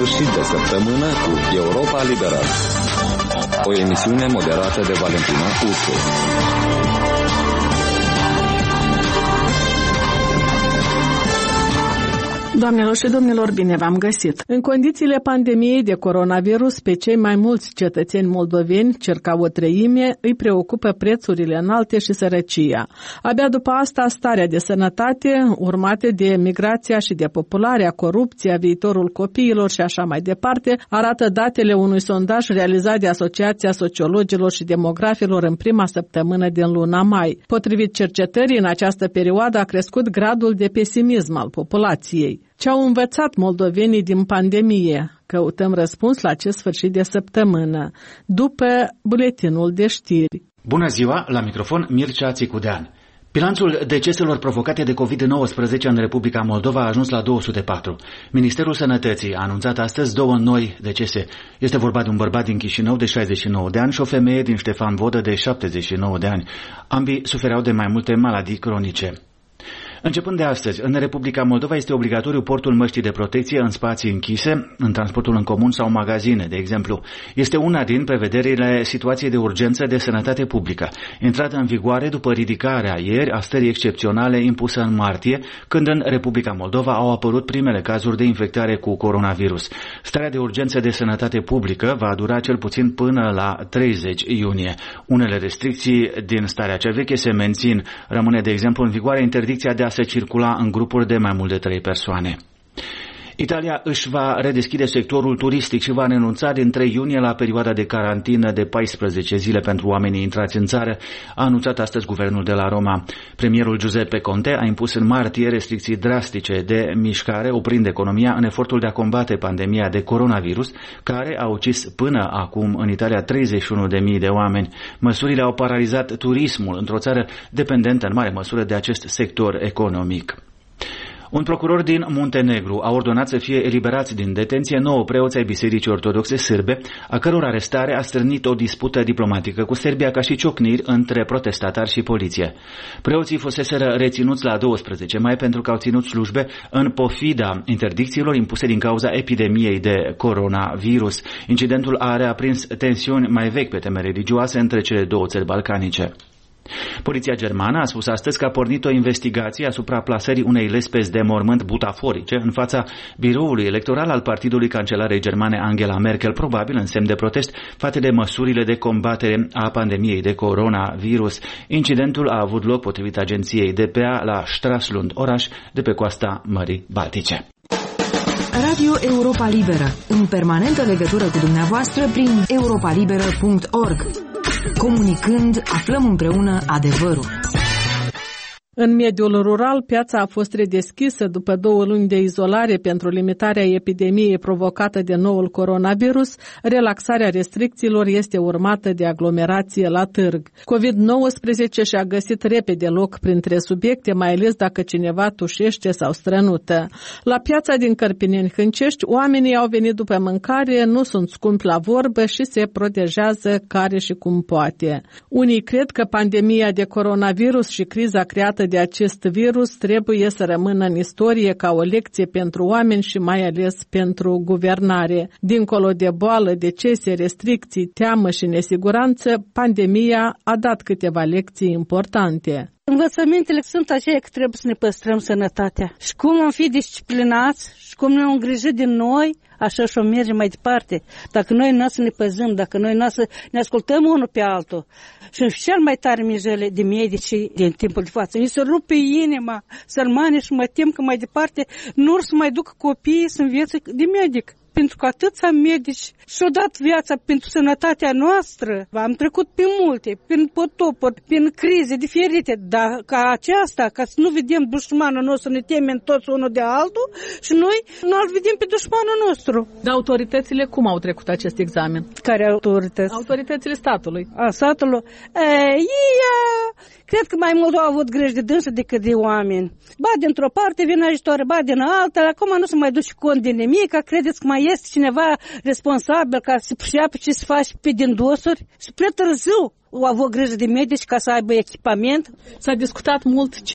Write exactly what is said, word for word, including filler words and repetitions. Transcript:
sfârșit de săptămână cu Europa Liberă. O emisiune moderată de Valentina Ursu. Doamnelor și domnilor, bine v-am găsit! În condițiile pandemiei de coronavirus, pe cei mai mulți cetățeni moldoveni, circa o treime, îi preocupă prețurile înalte și sărăcia. Abia după asta, starea de sănătate, urmate de migrația și depopularea, corupția, viitorul copiilor și așa mai departe, arată datele unui sondaj realizat de Asociația Sociologilor și Demografilor în prima săptămână din luna mai. Potrivit cercetării, în această perioadă a crescut gradul de pesimism al populației. Ce-au învățat moldovenii din pandemie? Căutăm răspuns la acest sfârșit de săptămână, după buletinul de știri. Bună ziua, la microfon Mircea Țicudean. Bilanțul deceselor provocate de covid nouăsprezece în Republica Moldova a ajuns la două sute patru. Ministerul Sănătății a anunțat astăzi două noi decese. Este vorba de un bărbat din Chișinău de șaizeci și nouă de ani și o femeie din Ștefan Vodă de șaptezeci și nouă de ani. Ambii sufereau de mai multe maladii cronice. Începând de astăzi, în Republica Moldova este obligatoriu portul măștii de protecție în spații închise, în transportul în comun sau magazine, de exemplu. Este una din prevederile situației de urgență de sănătate publică, intrată în vigoare după ridicarea ieri a stării excepționale impusă în martie, când în Republica Moldova au apărut primele cazuri de infectare cu coronavirus. Starea de urgență de sănătate publică va dura cel puțin până la treizeci iunie. Unele restricții din starea cea veche se mențin. Rămâne, de exemplu, în vigoare interdicția de a se circula în grupuri de mai mult de trei persoane. Italia își va redeschide sectorul turistic și va renunța din trei iunie la perioada de carantină de paisprezece zile pentru oamenii intrați în țară, a anunțat astăzi guvernul de la Roma. Premierul Giuseppe Conte a impus în martie restricții drastice de mișcare, oprind economia în efortul de a combate pandemia de coronavirus, care a ucis până acum în Italia treizeci și unu de mii de oameni. Măsurile au paralizat turismul într-o țară dependentă în mare măsură de acest sector economic. Un procuror din Muntenegru a ordonat să fie eliberați din detenție nouă preoți ai Bisericii Ortodoxe Sârbe, a căror arestare a stârnit o dispută diplomatică cu Serbia ca și ciocniri între protestatari și poliție. Preoții fuseseră reținuți la doisprezece mai pentru că au ținut slujbe în pofida interdicțiilor impuse din cauza epidemiei de coronavirus. Incidentul a reaprins tensiuni mai vechi pe teme religioase între cele două țări balcanice. Poliția germană a spus astăzi că a pornit o investigație asupra plasării unei lespezi de mormânt butaforice în fața biroului electoral al partidului cancelarei germane Angela Merkel, probabil în semn de protest față de măsurile de combatere a pandemiei de coronavirus. Incidentul a avut loc potrivit agenției D P A la Stralsund, oraș de pe coasta Mării Baltice. Radio Europa Liberă, în permanentă legătură cu dumneavoastră prin europa liberă punct org. Comunicând, aflăm împreună adevărul. În mediul rural, piața a fost redeschisă după două luni de izolare pentru limitarea epidemiei provocată de noul coronavirus. Relaxarea restricțiilor este urmată de aglomerație la târg. covid nouăsprezece și-a găsit repede loc printre subiecte, mai ales dacă cineva tușește sau strănută. La piața din Cărpineni-Hâncești, oamenii au venit după mâncare, nu sunt scumpi la vorbă și se protejează care și cum poate. Unii cred că pandemia de coronavirus și criza creată de acest virus trebuie să rămână în istorie ca o lecție pentru oameni și mai ales pentru guvernare. Dincolo de boală, decese, restricții, teamă și nesiguranță, pandemia a dat câteva lecții importante. Învățămintele sunt aceia că trebuie să ne păstrăm sănătatea. Și cum am fi disciplinați și cum ne-am îngrijit de noi, așa și-o merge mai departe. Dacă noi nu să ne păzăm, dacă noi nu să ne ascultăm unul pe altul. Și cel mai tare mijele de medici din timpul de față. Ni se rupe inima, sărmane, și mă tem că mai departe nu or să mai ducă copiii să învețe de medic. Pentru că atâția medici și-au dat viața pentru sănătatea noastră. Am trecut pe multe, prin potopuri, prin crize diferite, dar ca aceasta, ca să nu vedem dușmanul nostru, ne temem toți unul de altul și noi nu-l vedem pe dușmanul nostru. Dar autoritățile cum au trecut acest examen? Care autorități? Autoritățile statului. A statului? E, ia, cred că mai mult au avut grijă de dânsă decât de oameni. Ba dintr-o parte vine ajutoare, ba din alta, acum nu se mai duce cont de nimic, că credeți că mai este cineva responsabil ca să priceapă ce se face pe din dosuri? Și prea târziu au avut grijă de medici ca să aibă echipament. S-a discutat mult ce